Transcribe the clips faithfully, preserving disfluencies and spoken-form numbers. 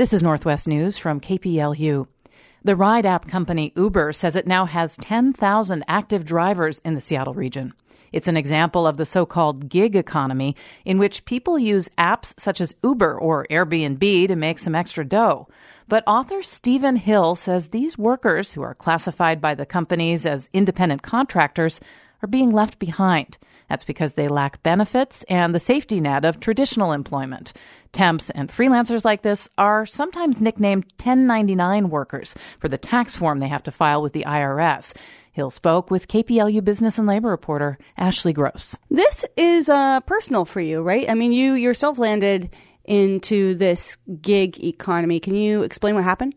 This is Northwest News from K P L U. The ride app company Uber says it now has ten thousand active drivers in the Seattle region. It's an example of the so-called gig economy, in which people use apps such as Uber or Airbnb to make some extra dough. But author Stephen Hill says these workers, who are classified by the companies as independent contractors, are being left behind. That's because they lack benefits and the safety net of traditional employment. Temps and freelancers like this are sometimes nicknamed ten ninety-nine workers for the tax form they have to file with the I R S. Hill spoke with K P L U business and labor reporter Ashley Gross. This is uh, personal for you, right? I mean, you yourself landed into this gig economy. Can you explain what happened?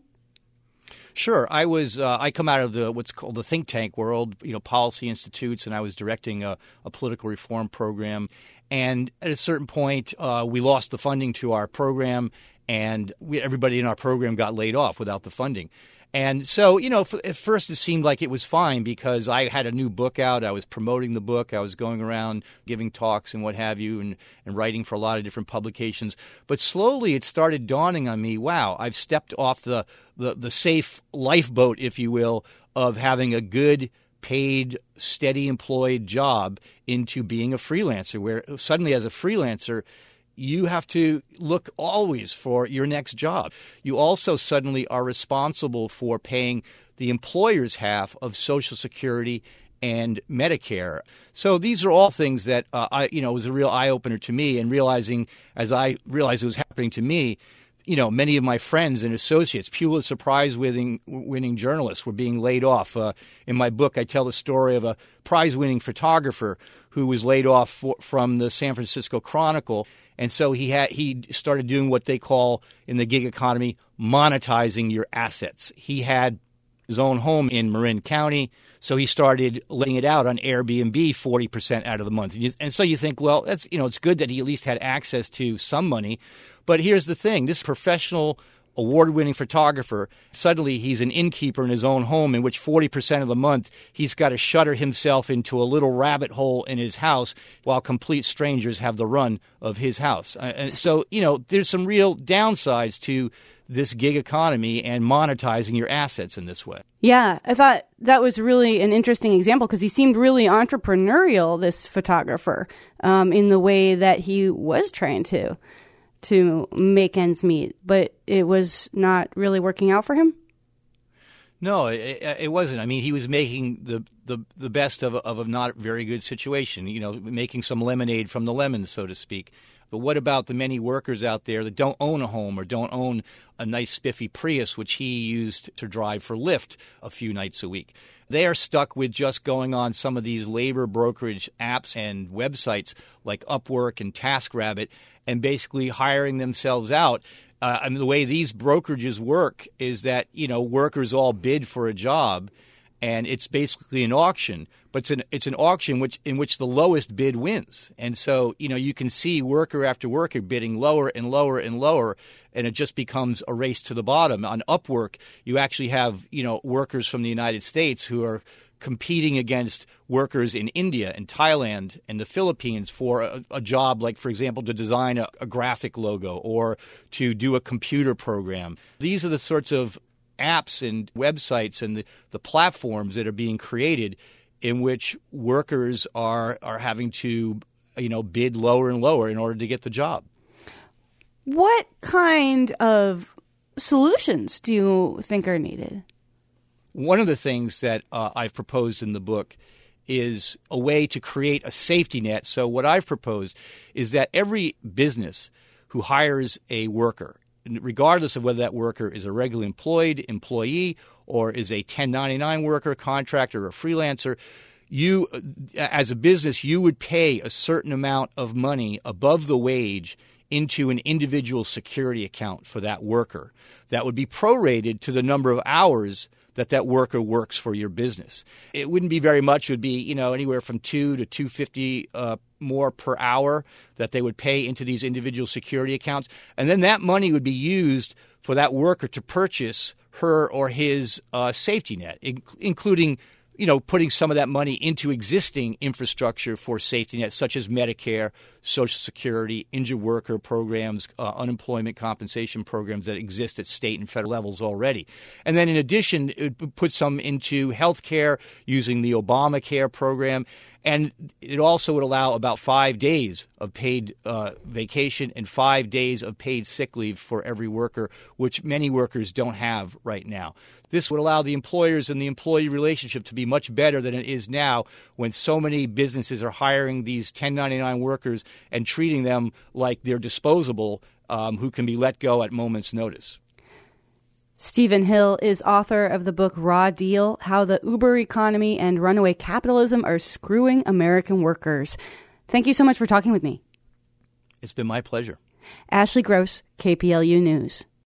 Sure. I was uh, I come out of the what's called the think tank world, you know, policy institutes, and I was directing a, a political reform program. And at a certain point, uh, we lost the funding to our program, and we, everybody in our program got laid off without the funding. And so, you know, f- at first it seemed like it was fine because I had a new book out. I was promoting the book. I was going around giving talks and what have you and, and writing for a lot of different publications. But slowly it started dawning on me, wow, I've stepped off the, the, the safe lifeboat, if you will, of having a good, paid, steady employed job into being a freelancer, where suddenly as a freelancer, you have to look always for your next job. You also suddenly are responsible for paying the employer's half of Social Security and Medicare. So these are all things that uh, I, you know, was a real eye-opener to me, and realizing as I realized it was happening to me, you know, many of my friends and associates, Pulitzer Prize-winning winning journalists, were being laid off. Uh, in my book, I tell the story of a prize-winning photographer who was laid off for, from the San Francisco Chronicle. And so he had he started doing what they call in the gig economy monetizing your assets. He had his own home in Marin County, so he started laying it out on Airbnb forty percent out of the month. And, you, and so you think, well, that's you know, it's good that he at least had access to some money. But here's the thing: this professional, award-winning photographer, suddenly he's an innkeeper in his own home in which forty percent of the month he's got to shutter himself into a little rabbit hole in his house while complete strangers have the run of his house. Uh, and so, you know, there's some real downsides to this gig economy and monetizing your assets in this way. Yeah, I thought that was really an interesting example because he seemed really entrepreneurial, this photographer, um, in the way that he was trying to. to make ends meet, but it was not really working out for him? No, it, it wasn't. I mean, he was making the, the, the best of a, of a not very good situation, you know, making some lemonade from the lemon, so to speak. But what about the many workers out there that don't own a home or don't own a nice spiffy Prius, which he used to drive for Lyft a few nights a week? They are stuck with just going on some of these labor brokerage apps and websites like Upwork and TaskRabbit and basically hiring themselves out. Uh, I mean, the way these brokerages work is that, you know, workers all bid for a job, and it's basically an auction. But it's an it's an auction which in which the lowest bid wins. And so, you know, you can see worker after worker bidding lower and lower and lower, and it just becomes a race to the bottom. On Upwork, you actually have, you know, workers from the United States who are competing against workers in India and Thailand and the Philippines for a, a job like, for example, to design a, a graphic logo or to do a computer program. These are the sorts of apps and websites and the, the platforms that are being created in which workers are are having to, you know, bid lower and lower in order to get the job. What kind of solutions do you think are needed? One of the things that uh, I've proposed in the book is a way to create a safety net. So what I've proposed is that every business who hires a worker, regardless of whether that worker is a regularly employed employee or is a ten ninety-nine worker, contractor, or freelancer, you, as a business, you would pay a certain amount of money above the wage into an individual security account for that worker. That would be prorated to the number of hours that that worker works for your business. It wouldn't be very much. It would be, you know, anywhere from two to two fifty uh, more per hour that they would pay into these individual security accounts. And then that money would be used for that worker to purchase her or his uh, safety net, in- including you know, putting some of that money into existing infrastructure for safety nets, such as Medicare, Social Security, injured worker programs, uh, unemployment compensation programs that exist at state and federal levels already. And then in addition, it put some into health care using the Obamacare program. And it also would allow about five days of paid uh, vacation and five days of paid sick leave for every worker, which many workers don't have right now. This would allow the employers and the employee relationship to be much better than it is now when so many businesses are hiring these ten ninety-nine workers and treating them like they're disposable, um, who can be let go at moment's notice. Stephen Hill is author of the book Raw Deal, How the Uber Economy and Runaway Capitalism Are Screwing American Workers. Thank you so much for talking with me. It's been my pleasure. Ashley Gross, K P L U News.